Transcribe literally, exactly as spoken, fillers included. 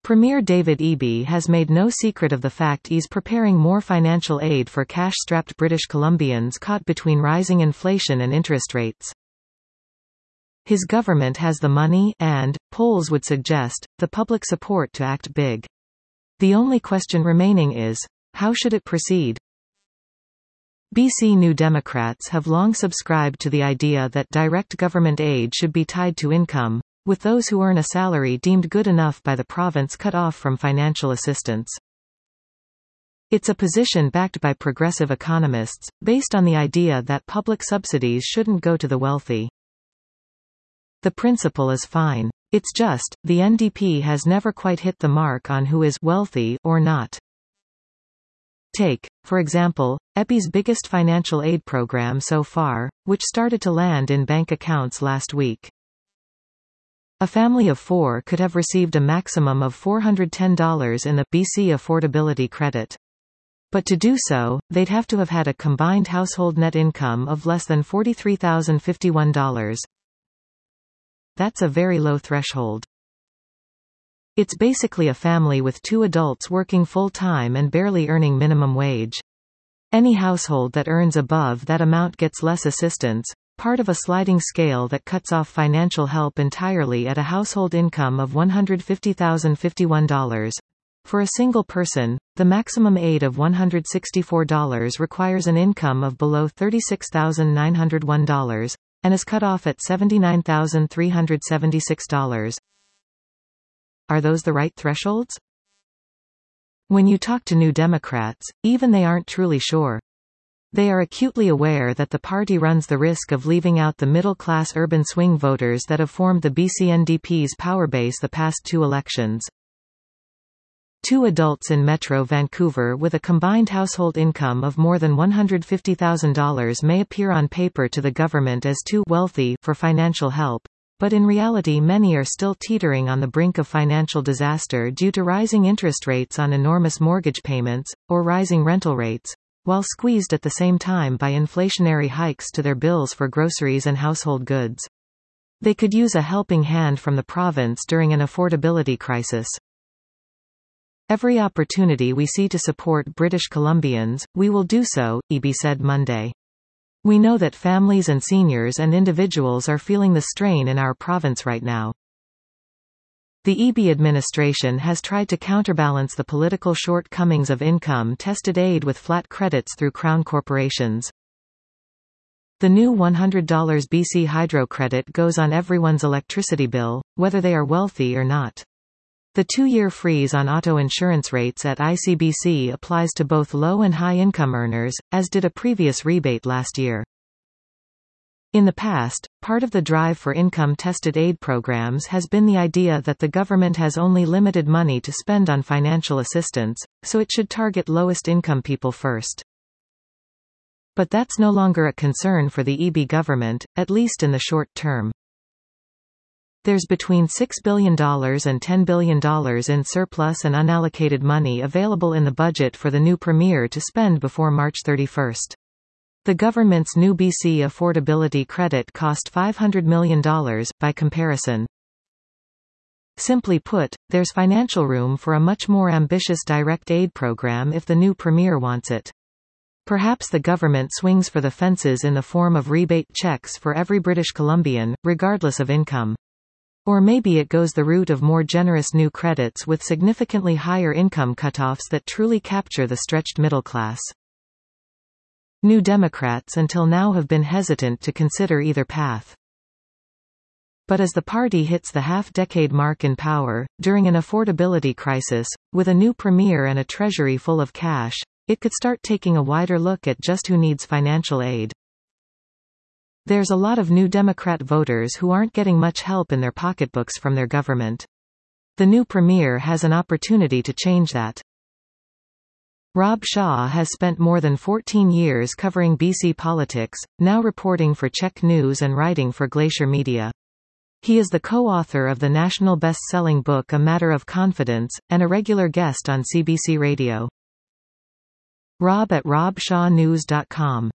Premier David Eby has made no secret of the fact he's preparing more financial aid for cash-strapped British Columbians caught between rising inflation and interest rates. His government has the money and, polls would suggest, the public support to act big. The only question remaining is, how should it proceed? B C New Democrats have long subscribed to the idea that direct government aid should be tied to income, with those who earn a salary deemed good enough by the province cut off from financial assistance. It's a position backed by progressive economists, based on the idea that public subsidies shouldn't go to the wealthy. The principle is fine. It's just, the N D P has never quite hit the mark on who is wealthy or not. Take, for example, Eby's biggest financial aid program so far, which started to land in bank accounts last week. A family of four could have received a maximum of four hundred ten dollars in the B C Affordability Credit. But to do so, they'd have to have had a combined household net income of less than forty-three thousand fifty-one dollars. That's a very low threshold. It's basically a family with two adults working full-time and barely earning minimum wage. Any household that earns above that amount gets less assistance, part of a sliding scale that cuts off financial help entirely at a household income of one hundred fifty thousand fifty-one dollars. For a single person, the maximum aid of one hundred sixty-four dollars requires an income of below thirty-six thousand nine hundred one dollars, and is cut off at seventy-nine thousand three hundred seventy-six dollars. Are those the right thresholds? When you talk to New Democrats, even they aren't truly sure. They are acutely aware that the party runs the risk of leaving out the middle-class urban swing voters that have formed the B C N D P's power base the past two elections. Two adults in Metro Vancouver with a combined household income of more than one hundred fifty thousand dollars may appear on paper to the government as too wealthy for financial help, but in reality many are still teetering on the brink of financial disaster due to rising interest rates on enormous mortgage payments, or rising rental rates, while squeezed at the same time by inflationary hikes to their bills for groceries and household goods. They could use a helping hand from the province during an affordability crisis. Every opportunity we see to support British Columbians, we will do so, Eby said Monday. We know that families and seniors and individuals are feeling the strain in our province right now. The Eby administration has tried to counterbalance the political shortcomings of income-tested aid with flat credits through Crown corporations. The new one hundred dollar B C Hydro credit goes on everyone's electricity bill, whether they are wealthy or not. The two-year freeze on auto insurance rates at I C B C applies to both low and high-income earners, as did a previous rebate last year. In the past, part of the drive for income-tested aid programs has been the idea that the government has only limited money to spend on financial assistance, so it should target lowest-income people first. But that's no longer a concern for the Eby government, at least in the short term. There's between six billion dollars and ten billion dollars in surplus and unallocated money available in the budget for the new premier to spend before March thirty-first. The government's new B C Affordability Credit cost five hundred million dollars, by comparison. Simply put, there's financial room for a much more ambitious direct aid program if the new premier wants it. Perhaps the government swings for the fences in the form of rebate checks for every British Columbian, regardless of income. Or maybe it goes the route of more generous new credits with significantly higher income cutoffs that truly capture the stretched middle class. New Democrats until now have been hesitant to consider either path. But as the party hits the half-decade mark in power, during an affordability crisis, with a new premier and a treasury full of cash, it could start taking a wider look at just who needs financial aid. There's a lot of New Democrat voters who aren't getting much help in their pocketbooks from their government. The new premier has an opportunity to change that. Rob Shaw has spent more than fourteen years covering B C politics, now reporting for Czech News and writing for Glacier Media. He is the co-author of the national best-selling book A Matter of Confidence, and a regular guest on C B C Radio. Rob at rob shaw news dot com